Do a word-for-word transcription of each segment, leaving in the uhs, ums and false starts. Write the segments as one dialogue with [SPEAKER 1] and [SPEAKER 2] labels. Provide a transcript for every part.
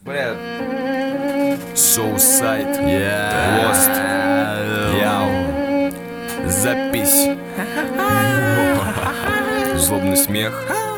[SPEAKER 1] Соусайд, Лост, Яу, запись, злобный смех.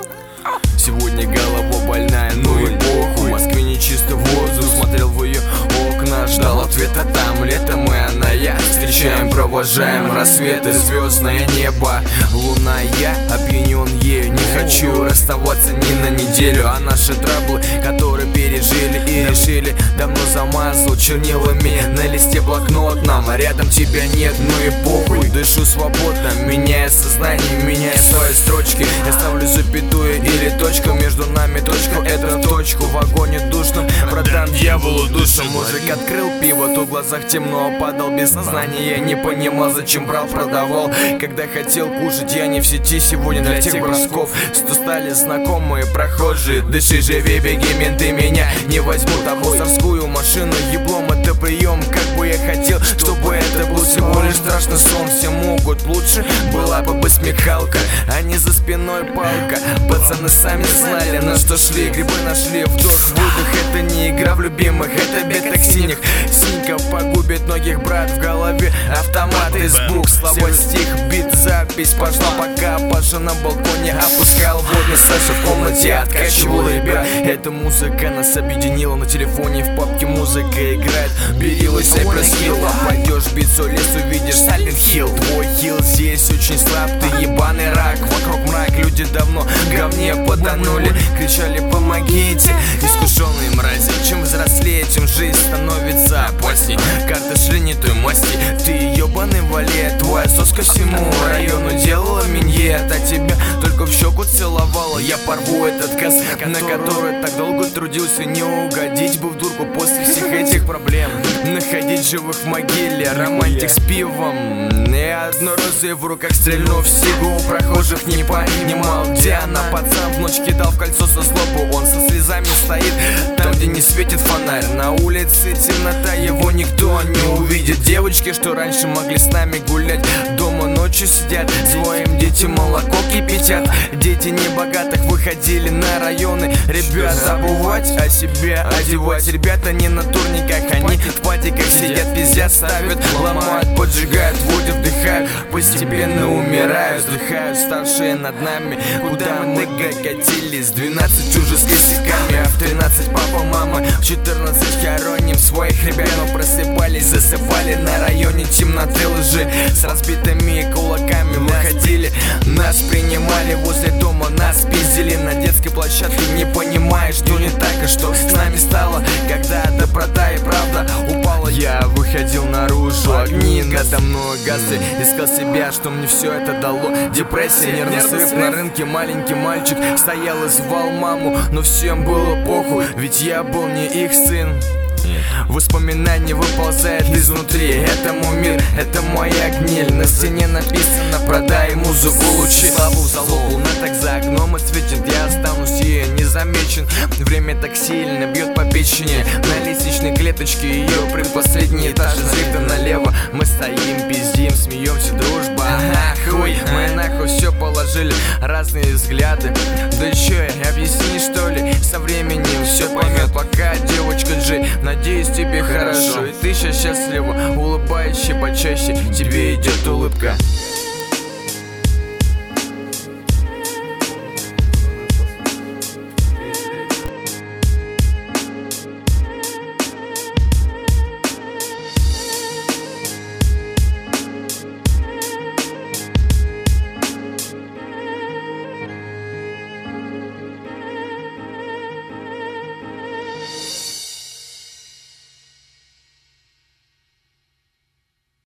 [SPEAKER 1] Сегодня голова больная, ну и похуй. В Москве нечистый воздух, смотрел в ее окна, ждал ответа там. Летом и она, я встречаем, провожаем рассветы, звездное небо. Луна, я опьянен ею, не хочу расставаться ни на неделю. А наши траблы, которые пережили и решили, давно замазал чернилами на листе блокнот нам. А рядом тебя нет, ну и похуй. Дышу свободно, меняя сознание, меняя свои строчки. Я ставлю запятую или точку, между нами точку, это в точку. В вагоне душном продам дьяволу душу. Мужик открыл пиво, то в глазах темно, падал без сознания. Я не понимал, зачем брал, продавал. Когда хотел кушать, я не в сети сегодня для тех бросков. Сто стали знакомые прохожие. Дыши, живи, беги, менты меня не возьмут. А мусорскую машину еблом, это прием. Как бы я хотел, чтобы это был всего лишь страшный сон. Все могут лучше, была бы бы смекалка, а не за спиной палка. Пацаны сами знали, на что шли, грибы нашли. Вдох, выдох, это не игра в любимых, это беток синих. Синька погубит многих, брат, в голове автомат из бух. Слова, стих, бит, запись пошла, пока Паша на балконе опускал воду. Саша в комнате откачивал ребят. Эта музыка нас объединила, на телефоне в папке музыка играет. Бери лысый плюс хил, пойдешь биться лес, увидишь Silent Hill. Твой хил здесь очень слаб, ты ебаный рак. Вокруг мрак, люди давно в говне потонули, кричали помогите. Искушенные мрази, чем взрослее, тем жизнь становится опасней. Карты шли не той масти, ты ебаный валет. Твоя соска всему району делала миньет, а тебя только в щеку целовала. Я порву этот газ, на который так долго трудился. Не угодить бы в дурку после всех этих проблем. Находить живых в могиле, романтик с пивом и одной розой в руках стрельнув в сигу. У прохожих не понимал, где она. Пацан в ночь кидал в кольцо со злобу. Он со слезами стоит там, где не светит фонарь. На улице темнота, его никто не увидит. Девочки, что раньше могли с нами гулять, дома ночью сидят, своим детям молоко кипятят. Дети небогатых выходили на районы. Ребят, забывать о себе, одевать. Ребята не на турниках, они в патиках сидят, пиздят, ставят, ломают, поджигают, водят, вдыхают, постепенно умирают. Вздыхают старшие над нами, куда мы катились. Двенадцать уже с косяками, а в тринадцать папа, мама, в четырнадцать хороним своих ребят. Но просыпались, засыпали на районе темноты, лжи. С разбитыми кулаками выходили, нас принимали возле дома, нас пиздили на детской площадке, не понимая, что не так и что с нами стало, когда доброта и правда упала. Я выходил наружу, огни надо мной гасли, искал себя, что мне все это дало. Депрессия, нервный срыв на рынке, маленький мальчик стоял и звал маму, но всем было похуй, ведь я был не их сын. Воспоминание выползает изнутри. Это мой мир, это моя гниль. На стене написано: продай музыку лучи. Славу в залог, луна так за окном отсветит. Я останусь ею незамечен. Время так сильно бьет по печени. На лестничной клеточке ее предпоследний этаж. Из лифта налево мы стоим, пиздим, смеемся, дружба. Ага, хуй, мы нахуй все положили, разные взгляды. Да че, объясни что ли, со временем все поймет. Пока девочка Джей, надеюсь, тебе хорошо, и ты сейчас счастлива, улыбаешься почаще, тебе идет улыбка.